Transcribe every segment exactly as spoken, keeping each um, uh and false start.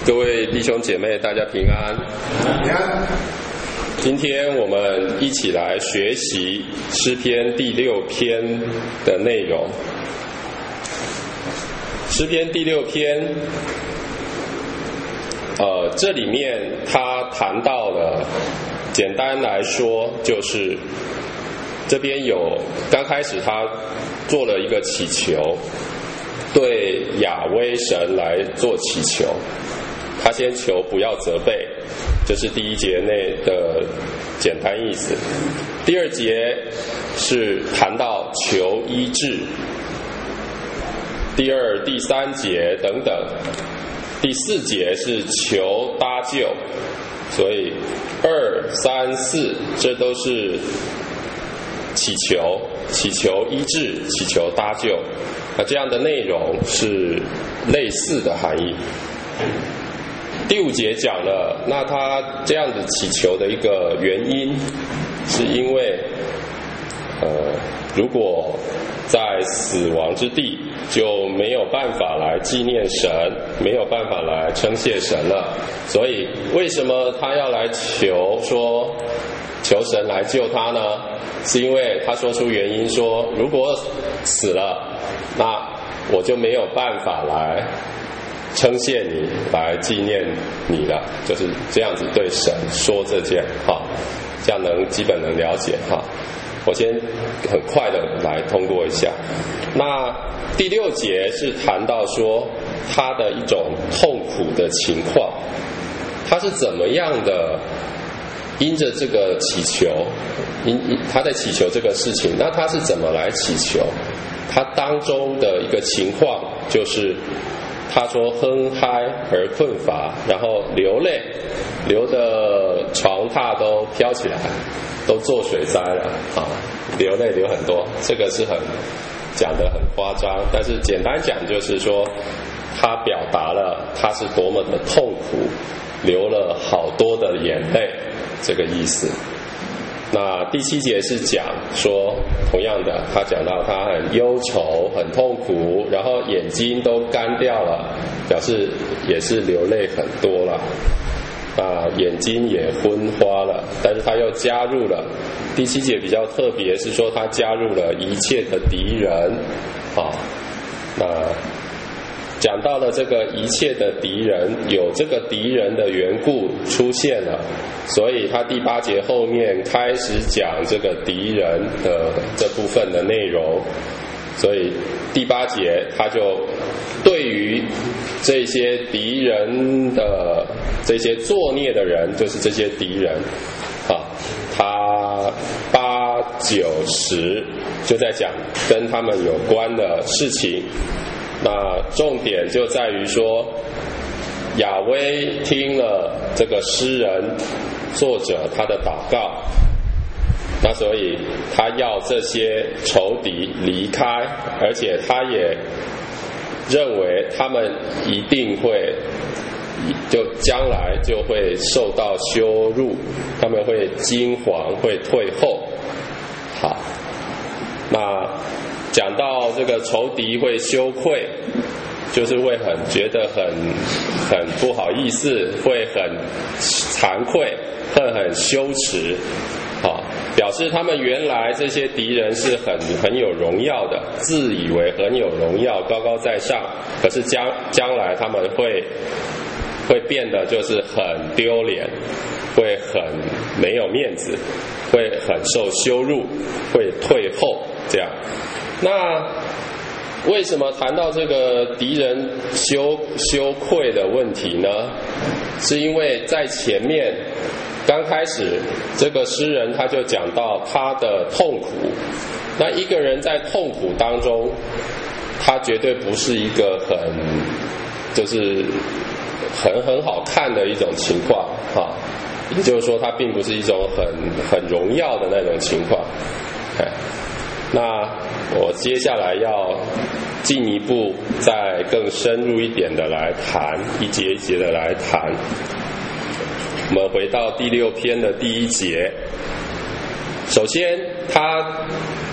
各位弟兄姐妹，大家平安。 平安。 今天我们一起来学习诗篇第六篇的内容。诗篇第六篇，呃，这里面他谈到了，简单来说就是这边有刚开始他做了一个祈求，对亚威神来做祈求。他先求不要责备，这是第一节内的简单意思。第二节是谈到求医治，第二、第三节等等。第四节是求搭救，所以二、三、四这都是祈求，祈求医治，祈求搭救。那这样的内容是类似的含义。第五节讲了，那他这样子祈求的一个原因，是因为，呃，如果在死亡之地就没有办法来纪念神，没有办法来称谢神了，所以为什么他要来求说求神来救他呢？是因为他说出原因说，如果死了，那我就没有办法来称谢你，来纪念你了，就是这样子对神说这件哈，这样能基本能了解哈。我先很快的来通过一下。那第六节是谈到说他的一种痛苦的情况，他是怎么样的因着这个祈求，因他在祈求这个事情，那他是怎么来祈求？他当中的一个情况就是他说哼嗨而困乏，然后流泪，流的床榻都飘起来，都做水灾了啊！流泪流很多，这个是很讲得很夸张，但是简单讲就是说，他表达了他是多么的痛苦，流了好多的眼泪，这个意思。那第七节是讲说，同样的，他讲到他很忧愁、很痛苦，然后眼睛都干掉了，表示也是流泪很多了，啊，眼睛也昏花了。但是他又加入了第七节比较特别，是说他加入了一切的敌人，啊，那讲到了这个一切的敌人，有这个敌人的缘故出现了，所以他第八节后面开始讲这个敌人的这部分的内容，所以第八节他就对于这些敌人的这些作孽的人，就是这些敌人啊，他八九十就在讲跟他们有关的事情。那重点就在于说，亚威听了这个诗人作者他的祷告，那所以他要这些仇敌离开，而且他也认为他们一定会就将来就会受到羞辱，他们会惊惶，会退后。好，那讲到这个仇敌会羞愧，就是会很觉得很很不好意思，会很惭愧，会很羞耻，好，表示他们原来这些敌人是很很有荣耀的，自以为很有荣耀，高高在上，可是将将来他们会会变得就是很丢脸，会很没有面子，会很受羞辱，会退后，这样。那为什么谈到这个敌人羞羞愧的问题呢？是因为在前面刚开始这个诗人他就讲到他的痛苦，那一个人在痛苦当中，他绝对不是一个很就是很很好看的一种情况啊，也就是说他并不是一种很很荣耀的那种情况。哎，那我接下来要进一步再更深入一点的来谈，一节一节的来谈。我们回到第六篇的第一节，首先他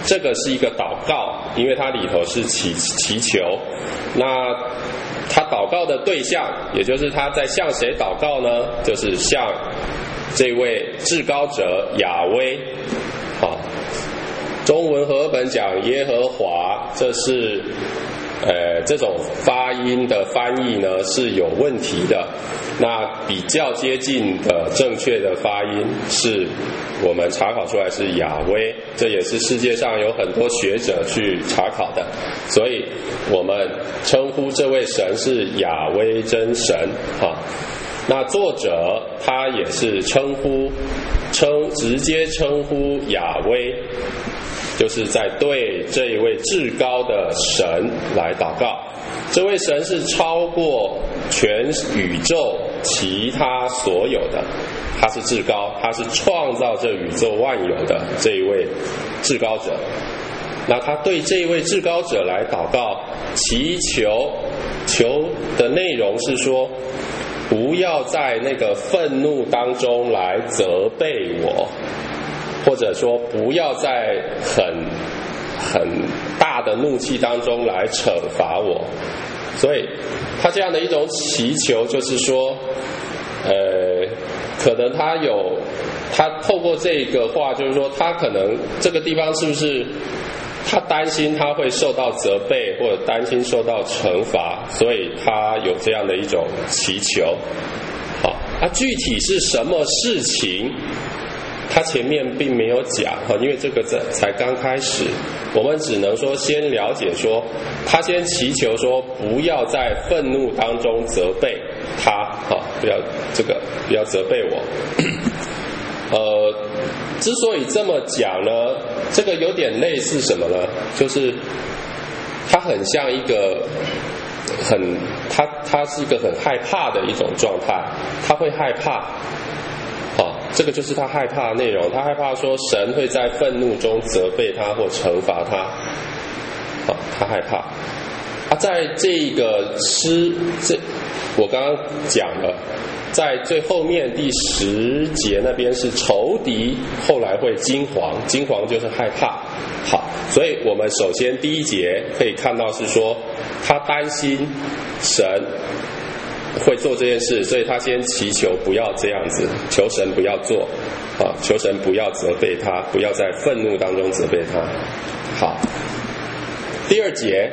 这个是一个祷告，因为它里头是祈祈求。那他祷告的对象，也就是他在向谁祷告呢？就是向这位至高者雅威。好，中文和合本讲耶和华，这是呃这种发音的翻译呢是有问题的。那比较接近的正确的发音是我们查考出来是雅威，这也是世界上有很多学者去查考的，所以我们称呼这位神是雅威真神。哈，那作者他也是称呼称直接称呼雅威，就是在对这一位至高的神来祷告。这位神是超过全宇宙其他所有的，他是至高，他是创造这宇宙万有的这一位至高者。那他对这一位至高者来祷告，祈求求的内容是说，不要在那个愤怒当中来责备我，或者说不要在很很大的怒气当中来惩罚我。所以他这样的一种祈求就是说，呃，可能他有他透过这个话，就是说他可能这个地方是不是他担心他会受到责备，或者担心受到惩罚，所以他有这样的一种祈求。好，啊，具体是什么事情？他前面并没有讲，因为这个才刚开始，我们只能说先了解说，他先祈求说不要在愤怒当中责备他，不要这个不要责备我。呃，之所以这么讲呢，这个有点类似什么呢？就是他很像一个很他他是一个很害怕的一种状态，他会害怕。好，这个就是他害怕的内容，他害怕说神会在愤怒中责备他或惩罚他。好，他害怕。啊，在这个诗，这我刚刚讲了，在最后面第十节那边是仇敌，后来会惊惶，惊惶就是害怕。好，所以我们首先第一节可以看到是说，他担心神会做这件事，所以他先祈求不要这样子，求神不要做，啊，求神不要责备他，不要在愤怒当中责备他。好，第二节，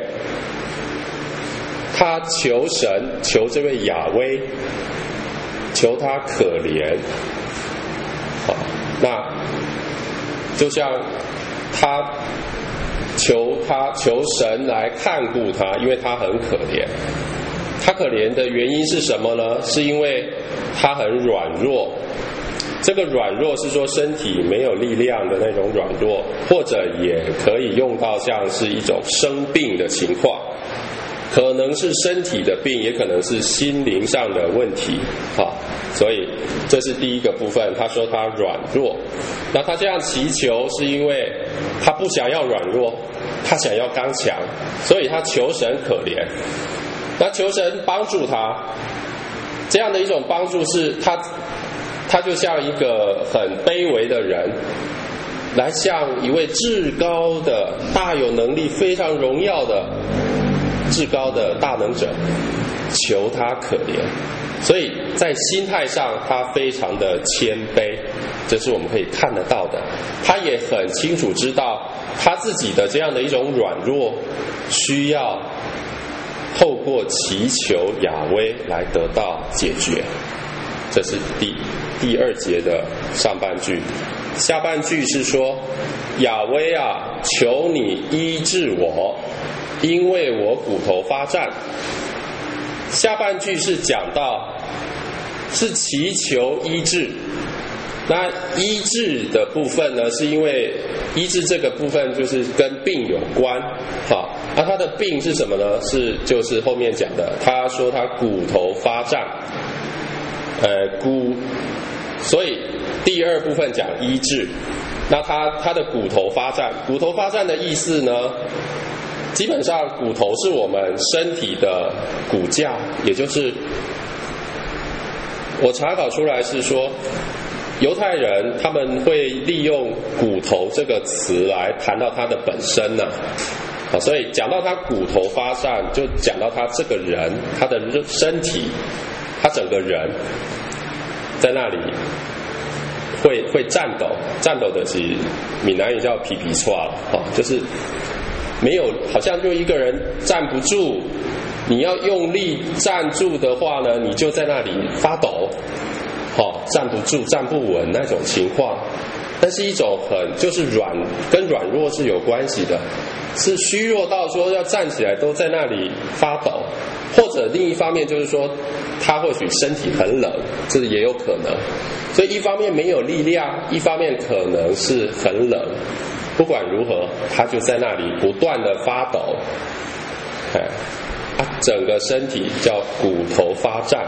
他求神，求这位雅威，求他可怜。好，那就像他求他求神来看顾他，因为他很可怜。他可怜的原因是什么呢？是因为他很软弱。这个软弱是说身体没有力量的那种软弱，或者也可以用到像是一种生病的情况，可能是身体的病，也可能是心灵上的问题。好，所以这是第一个部分，他说他软弱。那他这样祈求是因为他不想要软弱，他想要刚强，所以他求神可怜。那求神帮助他，这样的一种帮助是他他就像一个很卑微的人，来向一位至高的大有能力非常荣耀的至高的大能者求他可怜。所以在心态上他非常的谦卑，这是我们可以看得到的。他也很清楚知道他自己的这样的一种软弱需要透过祈求雅威来得到解决。这是第第二节的上半句。下半句是说，雅威啊，求你医治我，因为我骨头发战。下半句是讲到是祈求医治。那医治的部分呢，是因为医治这个部分就是跟病有关。好，那他的病是什么呢？是就是后面讲的，他说他骨头发战，呃骨，所以第二部分讲医治。那他他的骨头发战，骨头发战的意思呢，基本上骨头是我们身体的骨架，也就是我查考出来是说， 犹太人他们会利用骨头这个词来谈到他的本身呢、啊，啊，所以讲到他骨头发散，就讲到他这个人，他的身体，他整个人在那里会会颤抖，颤抖的是闽南语叫皮皮唰了，啊，就是没有，好像就一个人站不住，你要用力站住的话呢，你就在那里发抖。哦，站不住、站不稳那种情况，但是一种很就是软跟软弱是有关系的，是虚弱到说要站起来都在那里发抖，或者另一方面就是说他或许身体很冷，这也有可能，所以一方面没有力量，一方面可能是很冷，不管如何，他就在那里不断的发抖，哎，啊，整个身体叫骨头发颤。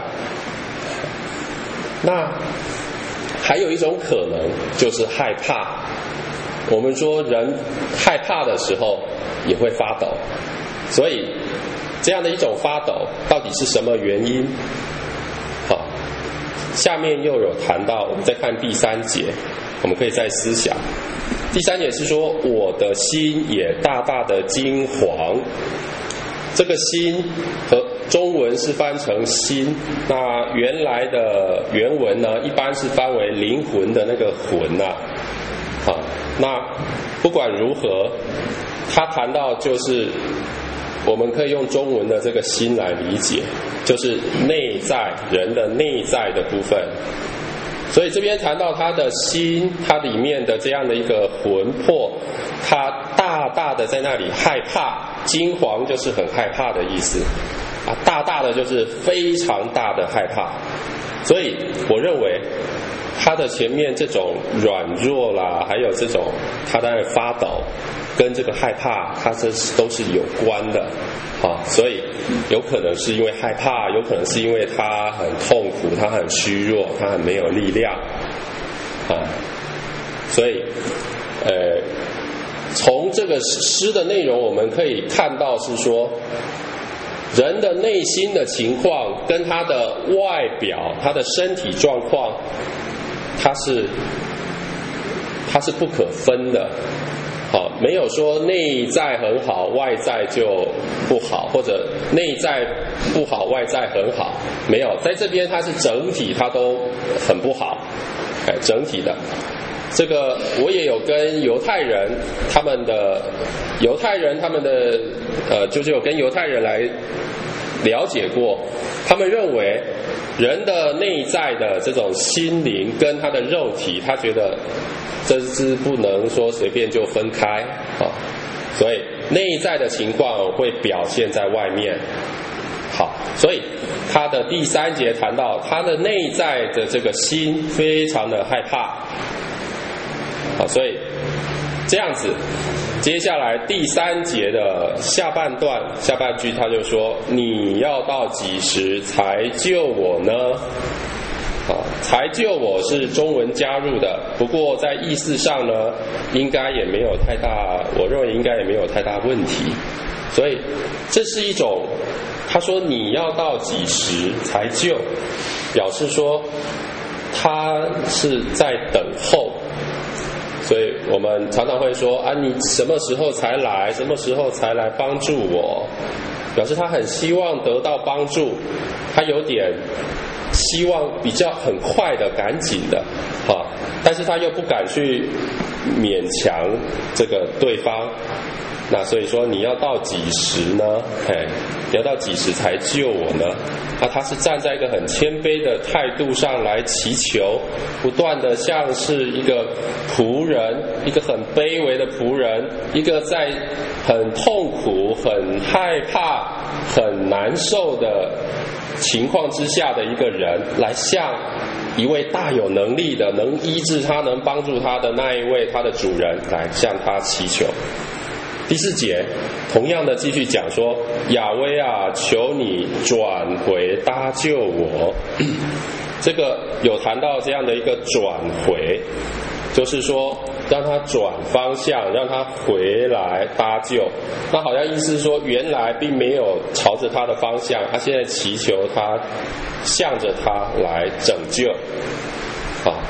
那还有一种可能就是害怕，我们说人害怕的时候也会发抖，所以这样的一种发抖到底是什么原因？好，下面又有谈到，我们再看第三节，我们可以再思想。第三节是说，我的心也大大的惊惶。这个心和中文是翻成心，那原来的原文呢，一般是翻为灵魂的那个魂呐、啊。好，那不管如何，他谈到就是我们可以用中文的这个心来理解，就是内在人的内在的部分。所以这边谈到他的心，他里面的这样的一个魂魄，他大大的在那里害怕，惊惶就是很害怕的意思啊，大大的就是非常大的害怕。所以我认为他的前面这种软弱啦，还有这种他在那发抖，跟这个害怕，它这都是有关的啊，所以有可能是因为害怕，有可能是因为他很痛苦，他很虚弱，他很没有力量啊，所以呃，从这个诗的内容我们可以看到是说，人的内心的情况跟他的外表，他的身体状况，它是它是不可分的。好，没有说内在很好，外在就不好，或者内在不好，外在很好，没有，在这边它是整体，它都很不好，哎，整体的。这个我也有跟犹太人他们的犹太人他们的呃，就是有跟犹太人来了解过，他们认为人的内在的这种心灵跟他的肉体，他觉得这是不能说随便就分开啊，所以内在的情况会表现在外面。好，所以他的第三节谈到他的内在的这个心非常的害怕。好，所以这样子，接下来第三节的下半段下半句他就说，你要到几时才救我呢？啊，才救我是中文加入的，不过在意思上呢，应该也没有太大，我认为应该也没有太大问题。所以这是一种，他说你要到几时才救，表示说他是在等候。所以我们常常会说啊，你什么时候才来？什么时候才来帮助我？表示他很希望得到帮助，他有点希望比较很快的、赶紧的，啊，但是他又不敢去勉强这个对方。那所以说你要到几时呢？嘿，你要到几时才救我呢？那他是站在一个很谦卑的态度上来祈求，不断的像是一个仆人，一个很卑微的仆人，一个在很痛苦、很害怕、很难受的情况之下的一个人，来向一位大有能力的、能医治他、能帮助他的那一位他的主人来向他祈求。第四节同样的继续讲说，亚威啊，求你转回搭救我。这个有谈到这样的一个转回，就是说让他转方向，让他回来搭救。那好像意思是说，原来并没有朝着他的方向，他现在祈求他向着他来拯救。好，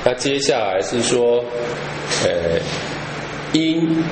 那接下来是说，呃，因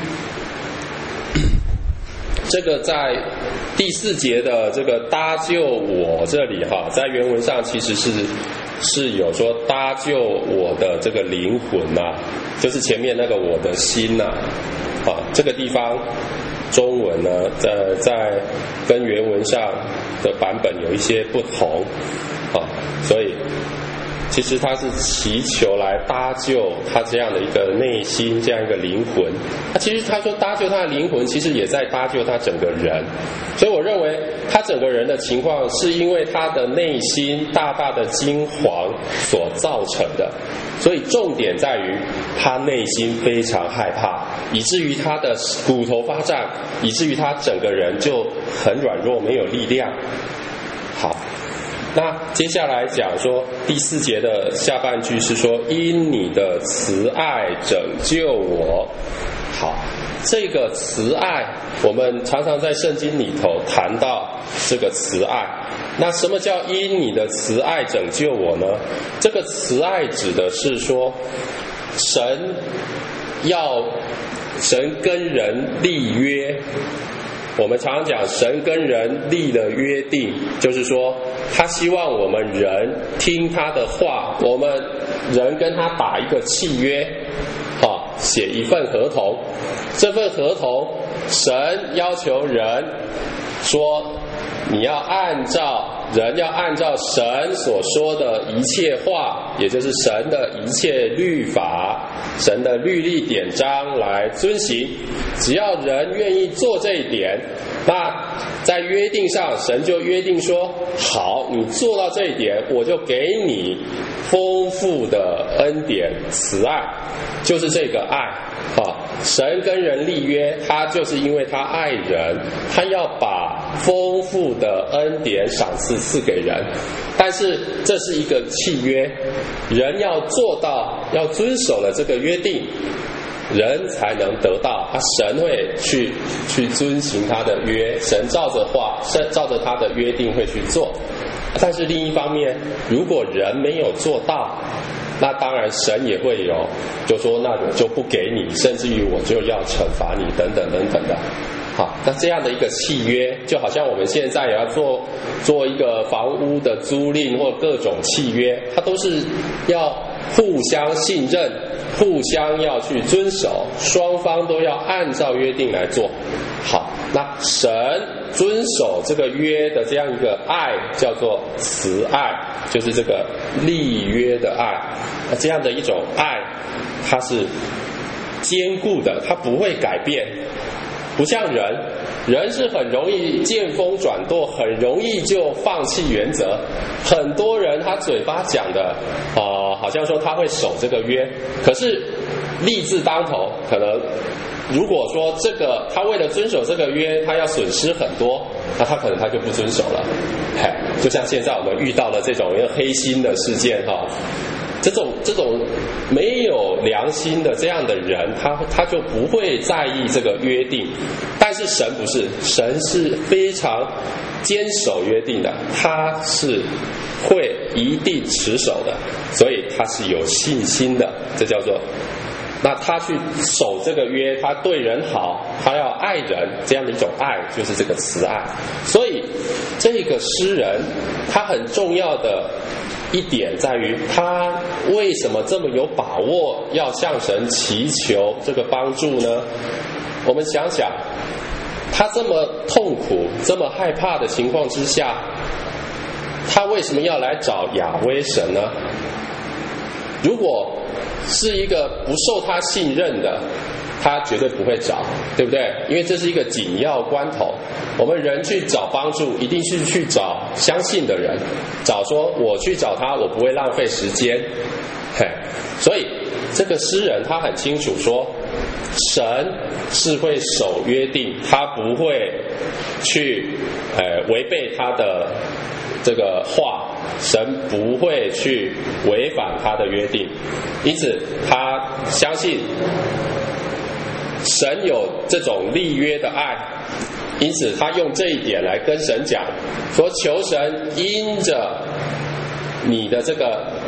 这个在第四节的这个搭救我这里哈，在原文上其实是是有说搭救我的这个灵魂呐、啊，就是前面那个我的心呐、啊，啊，这个地方中文呢，在在跟原文上的版本有一些不同，啊，所以其实他是祈求来搭救他这样的一个内心，这样一个灵魂。他其实他说搭救他的灵魂，其实也在搭救他整个人。所以我认为他整个人的情况，是因为他的内心大大的惊惶所造成的。所以重点在于他内心非常害怕，以至于他的骨头发胀，以至于他整个人就很软弱，没有力量。好。那接下来讲说第四节的下半句是说，因你的慈爱拯救我。好，这个慈爱我们常常在圣经里头谈到这个慈爱。那什么叫因你的慈爱拯救我呢？这个慈爱指的是说，神要神跟人立约。我们常常讲神跟人立了约定，就是说他希望我们人听他的话，我们人跟他打一个契约，啊，写一份合同。这份合同神要求人说，你要按照人要按照神所说的一切话，也就是神的一切律法，神的律例典章来遵行。只要人愿意做这一点，那在约定上神就约定说，好，你做到这一点，我就给你丰富的恩典慈爱，就是这个爱啊。神跟人立约，他就是因为他爱人，他要把丰富的恩典赏赐赐给人。但是这是一个契约，人要做到，要遵守了这个约定，人才能得到。他神会去去遵行他的约，神照着话，神照着他的约定会去做。但是另一方面，如果人没有做到，那当然神也会有，就说那我就不给你，甚至于我就要惩罚你等等等等的。好，那这样的一个契约，就好像我们现在也要做做一个房屋的租赁或各种契约，它都是要互相信任，互相要去遵守，双方都要按照约定来做。好，那神遵守这个约的这样一个爱叫做慈爱，就是这个立约的爱。那这样的一种爱，它是坚固的，它不会改变。不像人，人是很容易见风转舵，很容易就放弃原则。很多人他嘴巴讲的，呃，好像说他会守这个约，可是利字当头，可能如果说这个他为了遵守这个约，他要损失很多，那他可能他就不遵守了。嘿，就像现在我们遇到的这种黑心的事件哈。这种这种没有良心的这样的人，他他就不会在意这个约定。但是神不是，神是非常坚守约定的，他是会一定持守的，所以他是有信心的。这叫做，那他去守这个约，他对人好，他要爱人，这样的一种爱就是这个慈爱。所以这个诗人他很重要的一点在于，他为什么这么有把握要向神祈求这个帮助呢？我们想想，他这么痛苦、这么害怕的情况之下，他为什么要来找亚威神呢？如果是一个不受他信任的，他绝对不会找，对不对？因为这是一个紧要关头，我们人去找帮助，一定是去找相信的人，找说我去找他，我不会浪费时间。嘿，所以这个诗人他很清楚说，神是会守约定，他不会去呃违背他的这个话，神不会去违反他的约定，因此他相信神有这种立约的爱，因此他用这一点来跟神讲，说求神因着你的这个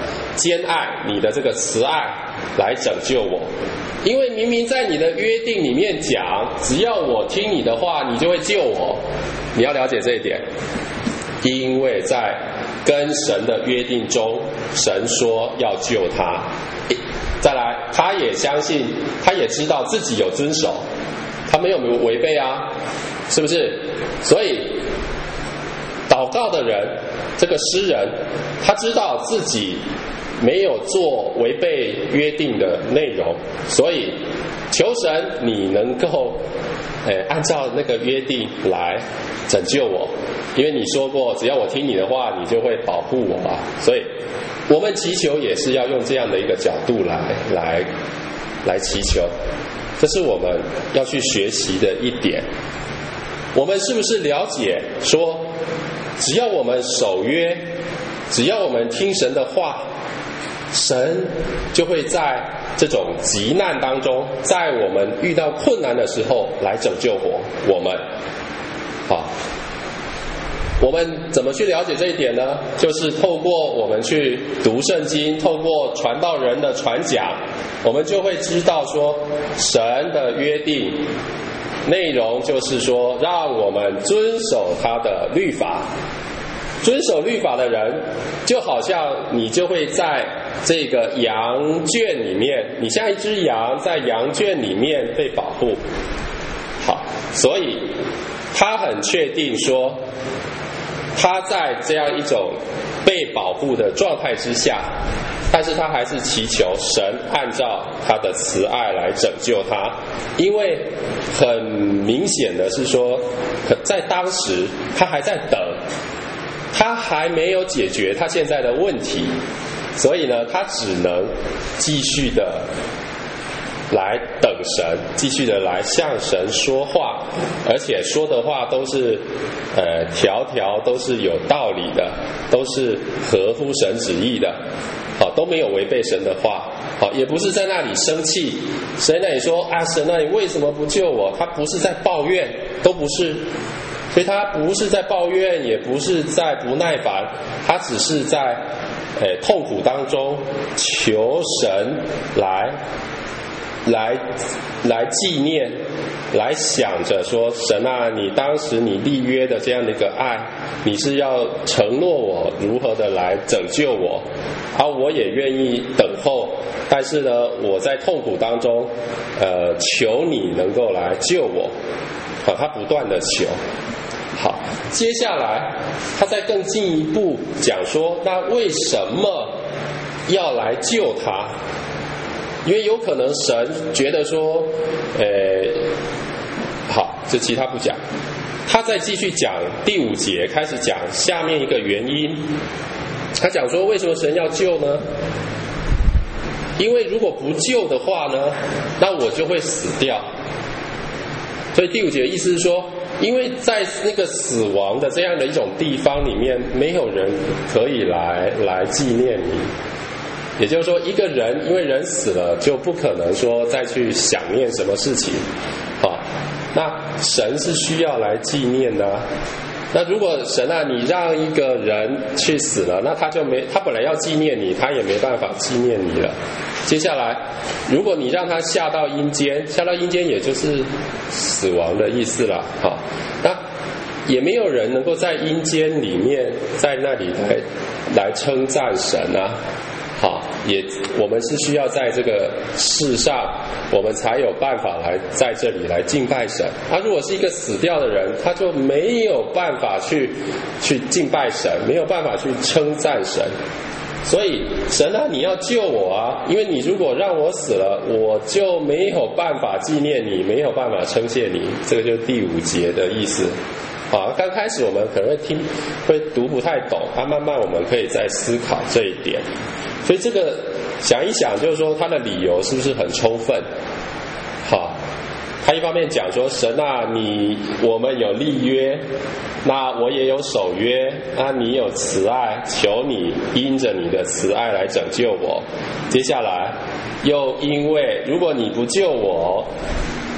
坚爱，你的这个慈爱来拯救我。因为明明在你的约定里面讲，只要我听你的话，你就会救我。你要了解这一点，因为在跟神的约定中，神说要救他。再来，他也相信，他也知道自己有遵守，他没有违背啊，是不是？所以祷告的人，这个诗人，他知道自己没有做违背约定的内容，所以求神你能够呃按照那个约定来拯救我，因为你说过只要我听你的话，你就会保护我啊。所以我们祈求也是要用这样的一个角度来来来祈求，这是我们要去学习的一点。我们是不是了解说，只要我们守约，只要我们听神的话，神就会在这种急难当中，在我们遇到困难的时候来拯救我我们。好，我们怎么去了解这一点呢？就是透过我们去读圣经，透过传道人的传讲，我们就会知道说，神的约定内容就是说，让我们遵守他的律法。遵守律法的人，就好像你就会在这个羊圈里面，你像一只羊在羊圈里面被保护。好，所以他很确定说，他在这样一种被保护的状态之下，但是他还是祈求神按照他的慈爱来拯救他。因为很明显的是说，在当时他还在等，他还没有解决他现在的问题，所以呢，他只能继续的来等神，继续的来向神说话，而且说的话都是呃条条都是有道理的，都是合乎神旨意的，好，都没有违背神的话，好，也不是在那里生气，神那里说啊，神啊，你为什么不救我？他不是在抱怨，都不是。所以他不是在抱怨，也不是在不耐烦，他只是在呃痛苦当中求神来来来纪念，来想着说，神啊，你当时你立约的这样的一个爱，你是要承诺我如何的来拯救我，而我也愿意等候，但是呢，我在痛苦当中呃求你能够来救我。好，他不断的求。好，接下来他再更进一步讲说，那为什么要来救他？因为有可能神觉得说，呃，好，这其他不讲。他再继续讲第五节，开始讲下面一个原因。他讲说，为什么神要救呢？因为如果不救的话呢，那我就会死掉。所以第五节的意思是说，因为在那个死亡的这样的一种地方里面，没有人可以来来纪念你。也就是说，一个人因为人死了，就不可能说再去想念什么事情，啊，那神是需要来纪念的。那如果神啊，你让一个人去死了，那他就没，他本来要纪念你，他也没办法纪念你了。接下来，如果你让他下到阴间，下到阴间也就是死亡的意思了，好，那也没有人能够在阴间里面，在那里来来称赞神啊。好，也我们是需要在这个世上，我们才有办法来在这里来敬拜神。他、啊、如果是一个死掉的人，他就没有办法去去敬拜神，没有办法去称赞神。所以神啊，你要救我啊！因为你如果让我死了，我就没有办法纪念你，没有办法称谢你。这个就是第五节的意思。啊，刚开始我们可能会听会读不太懂，啊，慢慢我们可以再思考这一点。所以这个想一想，就是说他的理由是不是很充分？好，他一方面讲说，神啊，你我们有立约，那我也有守约，那你有慈爱，求你因着你的慈爱来拯救我。接下来又因为如果你不救我，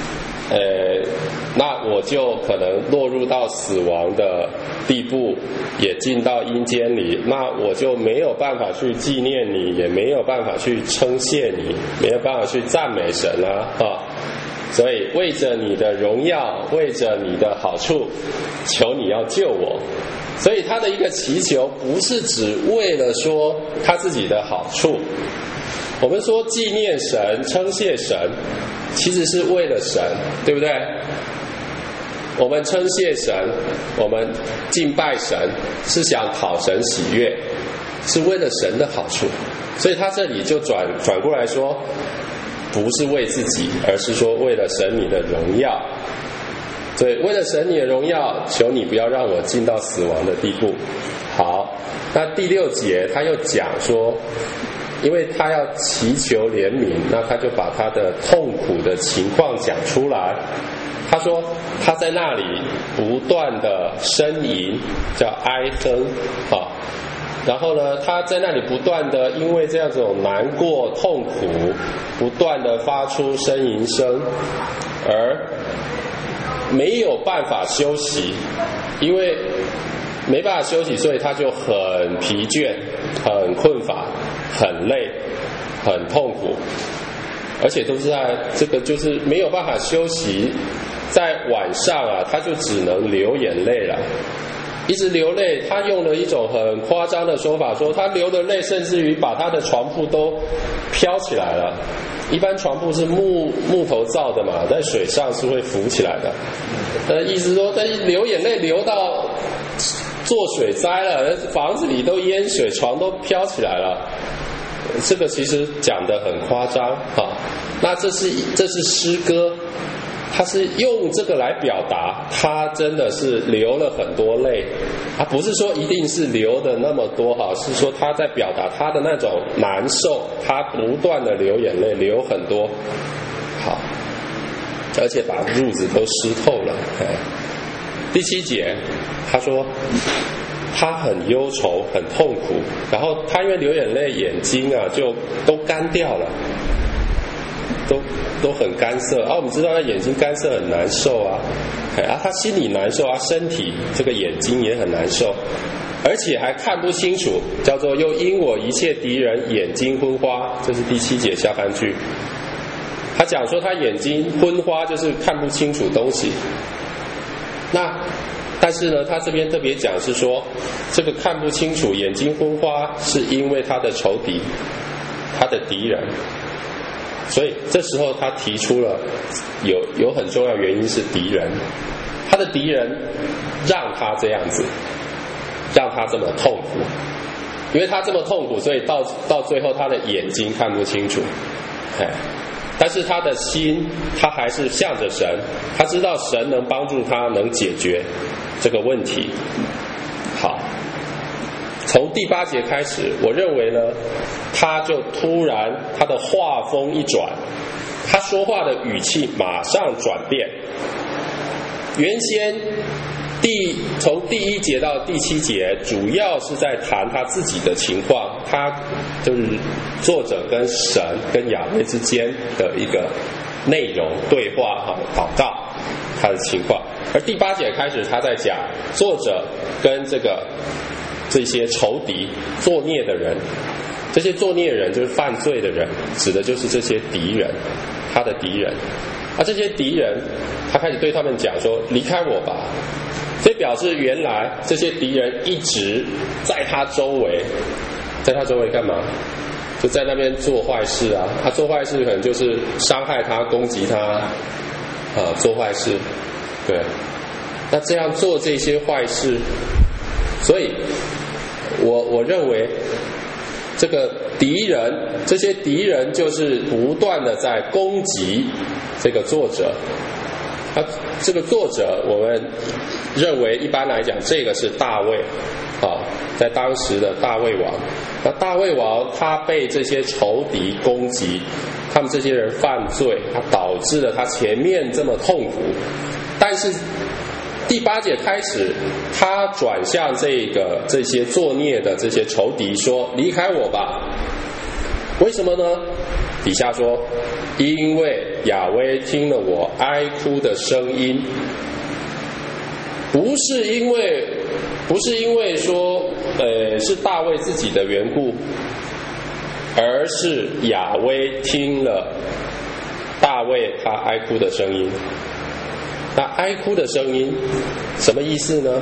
呃，那我就可能落入到死亡的地步，也进到阴间里，那我就没有办法去纪念你，也没有办法去称谢你，没有办法去赞美神啊啊！所以为着你的荣耀，为着你的好处，求你要救我。所以他的一个祈求不是只为了说他自己的好处，我们说纪念神、称谢神，其实是为了神，对不对？我们称谢神，我们敬拜神，是想讨神喜悦，是为了神的好处。所以他这里就转转过来说，不是为自己，而是说为了神你的荣耀。所以为了神你的荣耀，求你不要让我进到死亡的地步。好，那第六节他又讲说，因为他要祈求怜悯，那他就把他的痛苦的情况讲出来。他说他在那里不断的呻吟，叫哀哼，好，然后呢，他在那里不断的因为这样种难过痛苦，不断的发出呻吟声，而没有办法休息，因为没办法休息，所以他就很疲倦，很困乏，很累，很痛苦，而且都是在这个就是没有办法休息，在晚上啊，他就只能流眼泪了，一直流泪。他用了一种很夸张的说法，说他流的泪甚至于把他的床铺都飘起来了。一般床铺是木木头造的嘛，在水上是会浮起来的。呃，意思说，他流眼泪流到做水灾了，房子里都淹水，床都飘起来了。这个其实讲得很夸张啊。那这是这是诗歌，他是用这个来表达他真的是流了很多泪，他不是说一定是流的那么多哈，是说他在表达他的那种难受，他不断的流眼泪，流很多，好，而且把褥子都湿透了。第七节他说他很忧愁很痛苦，然后他因为流眼泪，眼睛啊就都干掉了，都都很干涩啊。我们知道他眼睛干涩很难受啊，啊，他心里难受啊，身体这个眼睛也很难受，而且还看不清楚，叫做又因我一切敌人眼睛昏花，这是第七节下半句。他讲说他眼睛昏花，就是看不清楚东西。那但是呢，他这边特别讲是说，这个看不清楚眼睛昏花是因为他的仇敌，他的敌人。所以这时候他提出了有有很重要原因是敌人，他的敌人让他这样子，让他这么痛苦，因为他这么痛苦，所以到到最后他的眼睛看不清楚，哎，但是他的心他还是向着神，他知道神能帮助他，能解决这个问题。好，从第八节开始，我认为呢，他就突然他的话锋一转，他说话的语气马上转变。原先第从第一节到第七节，主要是在谈他自己的情况，他就是作者跟神跟亚威之间的一个内容对话哈，祷告他的情况。而第八节开始，他在讲作者跟这个这些仇敌作孽的人，这些作孽人就是犯罪的人，指的就是这些敌人，他的敌人。啊，这些敌人，他开始对他们讲说：“离开我吧。”所以表示原来这些敌人一直在他周围，在他周围干嘛？就在那边做坏事啊！他做坏事可能就是伤害他、攻击他，啊，做坏事。对，那这样做这些坏事，所以我我认为这个敌人，这些敌人就是不断的在攻击这个作者。啊，这个作者我们认为一般来讲，这个是大卫啊，在当时的大卫王。那大卫王他被这些仇敌攻击，他们这些人犯罪，他导致了他前面这么痛苦。但是第八节开始，他转向这个这些作孽的这些仇敌说：“离开我吧。”为什么呢？ 底下说，因为亚威听了我哀哭的声音，不是因为不是因为说呃是大卫自己的缘故，而是亚威听了大卫他哀哭的声音。那哀哭的声音什么意思呢？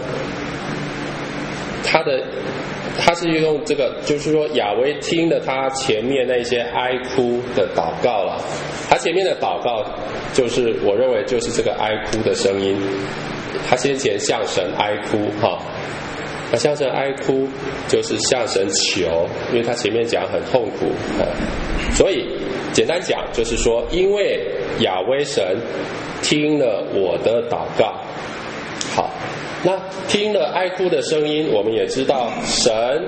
他的他是用这个，就是说亚威听了他前面那些哀哭的祷告了，他前面的祷告就是我认为就是这个哀哭的声音，他先前向神哀哭哈，那向神哀哭就是向神求，因为他前面讲很痛苦，所以简单讲就是说，因为亚威神听了我的祷告。好，那听了哀哭的声音，我们也知道神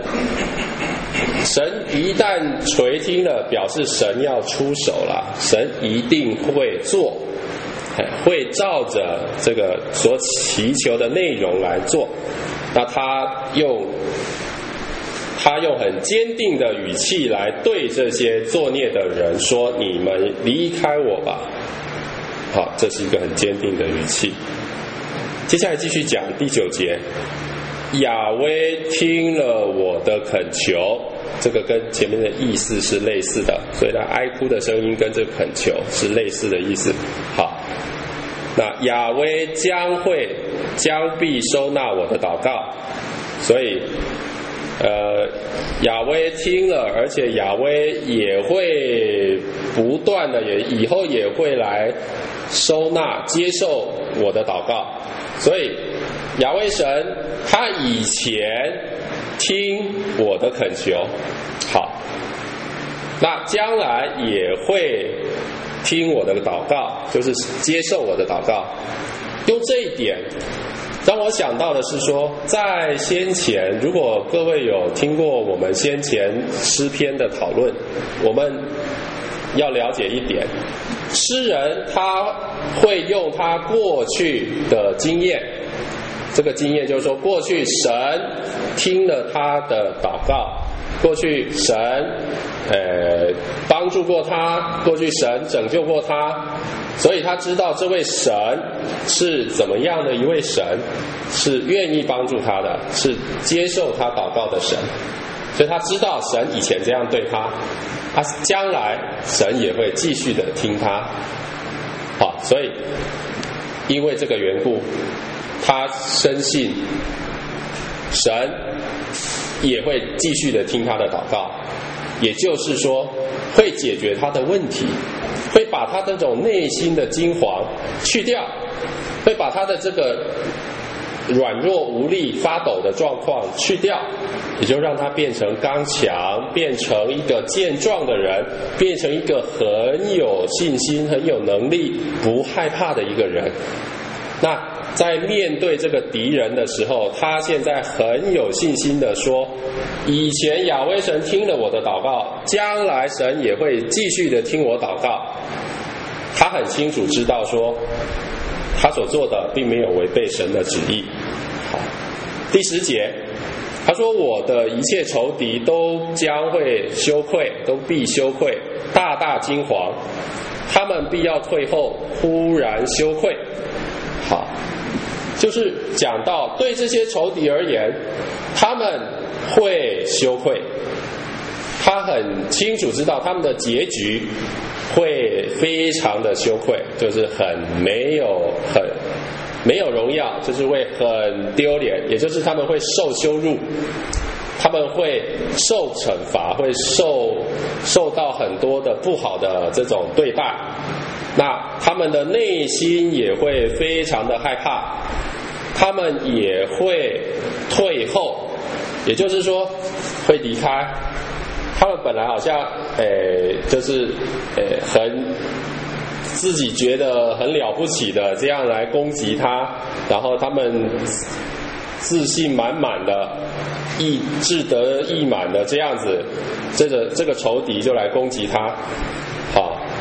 神一旦垂听了，表示神要出手了，神一定会做，会照着这个所祈求的内容来做。那他用他用很坚定的语气来对这些作孽的人说，你们离开我吧。好，这是一个很坚定的语气。接下来继续讲第九节，亚威听了我的恳求，这个跟前面的意思是类似的，所以他哀哭的声音跟这个恳求是类似的意思。好，那亚威将会将必收纳我的祷告，所以呃，亚威听了，而且亚威也会不断的，也以后也会来收纳接受我的祷告。所以亚威神他以前听我的恳求，好，那将来也会听我的祷告，就是接受我的祷告。用这一点让我想到的是说，在先前如果各位有听过我们先前诗篇的讨论，我们要了解一点，诗人他会用他过去的经验，这个经验就是说过去神听了他的祷告，过去神呃帮助过他，过去神拯救过他，所以他知道这位神是怎么样的一位神，是愿意帮助他的，是接受他祷告的神，所以他知道神以前这样对他，他将来神也会继续的听他。好，所以因为这个缘故，他深信神也会继续的听他的祷告，也就是说会解决他的问题，会把他这种内心的惊惶去掉，会把他的这个软弱无力发抖的状况去掉，也就让他变成刚强，变成一个健壮的人，变成一个很有信心很有能力不害怕的一个人。那在面对这个敌人的时候，他现在很有信心的说，以前亚威神听了我的祷告，将来神也会继续的听我祷告。他很清楚知道说他所做的并没有违背神的旨意。好，第十节他说，我的一切仇敌都将会羞愧，都必羞愧，大大惊惶，他们必要退后，忽然羞愧。好，就是讲到对这些仇敌而言，他们会羞愧，他很清楚知道他们的结局会非常的羞愧，就是很没有很没有荣耀，就是会很丢脸，也就是他们会受羞辱，他们会受惩罚，会受受到很多的不好的这种对待，那他们的内心也会非常的害怕，他们也会退后，也就是说会离开。他们本来好像诶就是诶很自己觉得很了不起的这样来攻击他，然后他们自信满满的意志得意满的这样子，这个这个仇敌就来攻击他。好，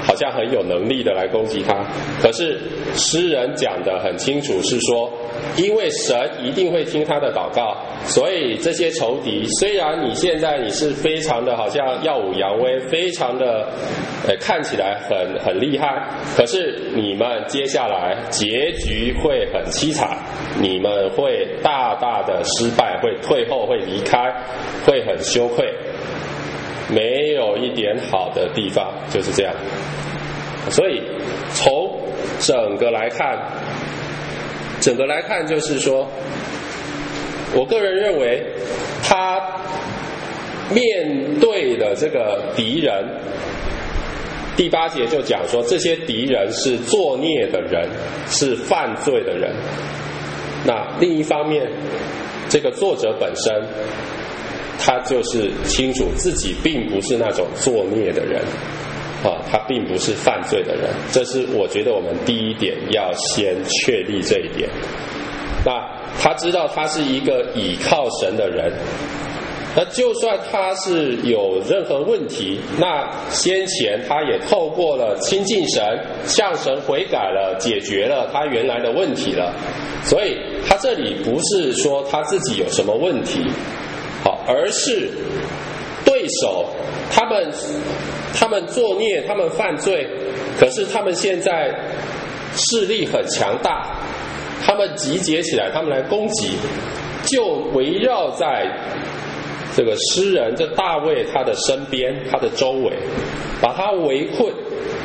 好像很有能力的来攻击他。可是诗人讲得很清楚，是说因为神一定会听他的祷告，所以这些仇敌虽然你现在你是非常的好像耀武扬威，非常的呃看起来很很厉害，可是你们接下来结局会很凄惨，你们会大大的失败，会退后，会离开，会很羞愧，没有一点好的地方，就是这样。所以从整个来看整个来看就是说，我个人认为他面对的这个敌人，第八节就讲说这些敌人是作孽的人，是犯罪的人。那另一方面，这个作者本身他就是清楚自己并不是那种作孽的人啊，他并不是犯罪的人，这是我觉得我们第一点要先确立这一点。那他知道他是一个倚靠神的人，那就算他是有任何问题，那先前他也透过了亲近神，向神悔改了，解决了他原来的问题了。所以他这里不是说他自己有什么问题，好，而是对手他们他们作孽，他们犯罪，可是他们现在势力很强大，他们集结起来，他们来攻击，就围绕在这个诗人这大卫他的身边，他的周围，把他围困，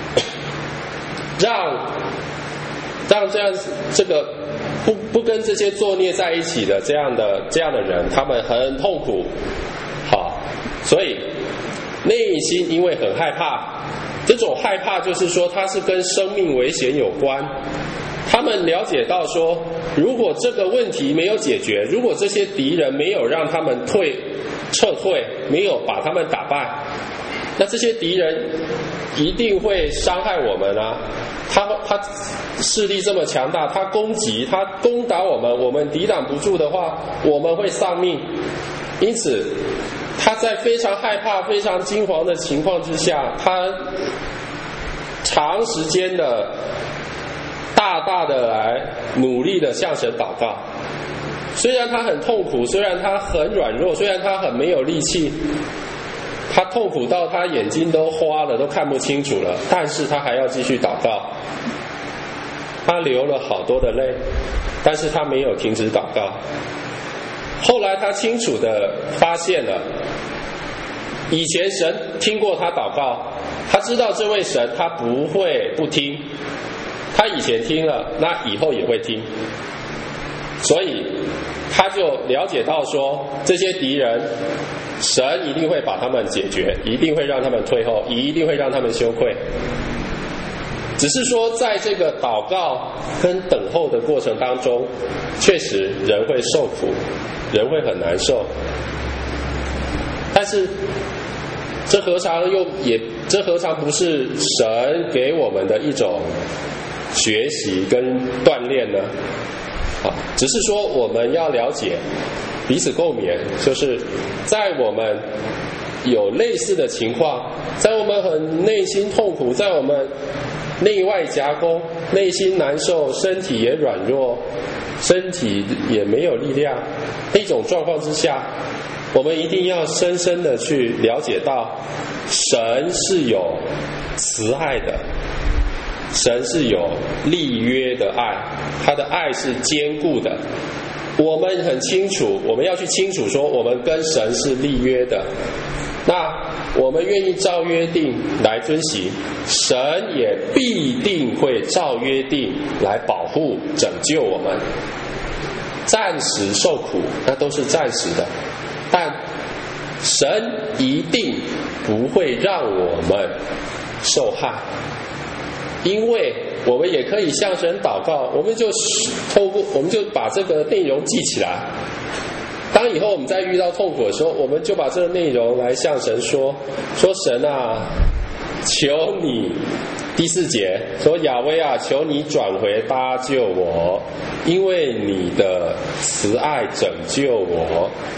让让这样这个不不跟这些作孽在一起的这样的这样的人，他们很痛苦。好，所以内心因为很害怕，这种害怕就是说他是跟生命危险有关。他们了解到说，如果这个问题没有解决，如果这些敌人没有让他们退撤退，没有把他们打败，那这些敌人一定会伤害我们啊。他他势力这么强大，他攻击他攻打我们，我们抵挡不住的话，我们会丧命。因此他在非常害怕非常惊惶的情况之下，他长时间的大大的来努力的向神祷告。虽然他很痛苦，虽然他很软弱，虽然他很没有力气，他痛苦到他眼睛都花了，都看不清楚了，但是他还要继续祷告。他流了好多的泪，但是他没有停止祷告。后来他清楚的发现了，以前神听过他祷告，他知道这位神他不会不听，他以前听了，那以后也会听。所以他就了解到说，这些敌人神一定会把他们解决，一定会让他们退后，一定会让他们羞愧。只是说在这个祷告跟等候的过程当中，确实人会受苦，人会很难受。但是这何尝又也这何尝不是神给我们的一种学习跟锻炼呢？好，只是说我们要了解彼此共勉，就是在我们有类似的情况，在我们很内心痛苦，在我们内外夹攻，内心难受，身体也软弱，身体也没有力量那种状况之下，我们一定要深深的去了解到神是有慈爱的，神是有立约的爱，他的爱是坚固的。我们很清楚，我们要去清楚说我们跟神是立约的，那我们愿意照约定来遵行，神也必定会照约定来保护拯救我们。暂时受苦那都是暂时的，但神一定不会让我们受害，因为我们也可以向神祷告，我们就透过我们就把这个内容记起来，当以后我们在遇到痛苦的时候，我们就把这个内容来向神说，说神啊，求你，第四节说亚威啊，求你转回搭救我，因为你的慈爱拯救我。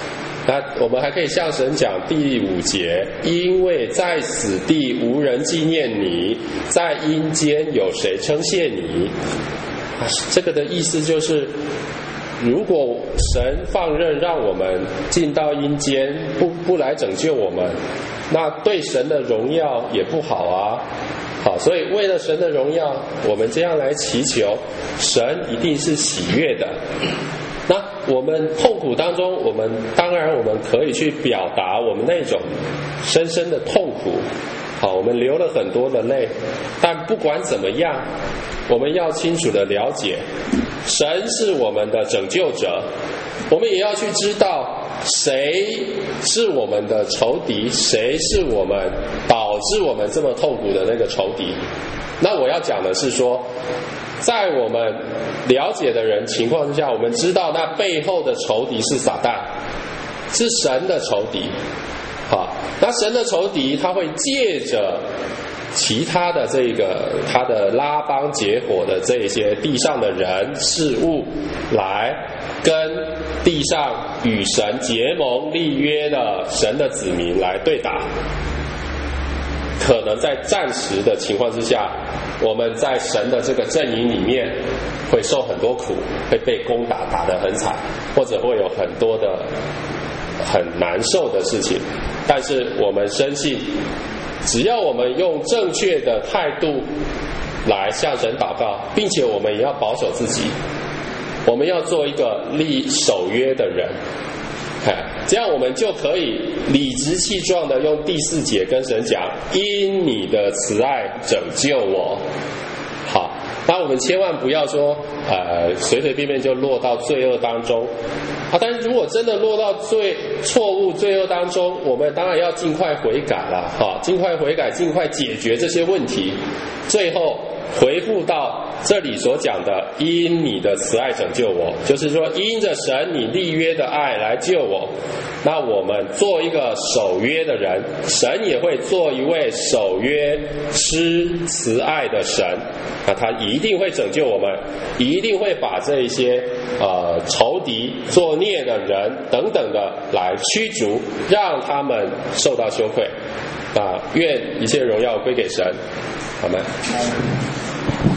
那我们还可以向神讲第五节，因为在死地无人纪念你，在阴间有谁称谢你？啊，这个的意思就是，如果神放任让我们进到阴间，不不来拯救我们，那对神的荣耀也不好啊。好，所以为了神的荣耀，我们这样来祈求，神一定是喜悦的。那我们痛苦当中，我们当然我们可以去表达我们那种深深的痛苦。好，我们流了很多的泪，但不管怎么样，我们要清楚的了解，神是我们的拯救者，我们也要去知道谁是我们的仇敌，谁是我们导致我们这么痛苦的那个仇敌。那我要讲的是说，在我们了解的人情况之下，我们知道那背后的仇敌是撒旦，是神的仇敌。好，那神的仇敌他会借着其他的这个他的拉帮结伙的这些地上的人事物，来跟地上与神结盟立约的神的子民来对打。可能在暂时的情况之下，我们在神的这个阵营里面会受很多苦，会被攻打，打得很惨，或者会有很多的很难受的事情。但是我们深信，只要我们用正确的态度来向神祷告，并且我们也要保守自己，我们要做一个立守约的人，这样我们就可以理直气壮的用第四节跟神讲，因你的慈爱拯救我。好，那我们千万不要说呃随随便便就落到罪恶当中啊！但是如果真的落到罪错误罪恶当中，我们当然要尽快悔改了，哈，尽快悔改，尽快解决这些问题，最后回复到这里所讲的因你的慈爱拯救我，就是说因着神你立约的爱来救我。那我们做一个守约的人，神也会做一位守约施慈爱的神，那他一定会拯救我们，一定会把这一些呃仇敌作孽的人等等的来驱逐，让他们受到羞愧。啊，愿一切荣耀归给神，阿们。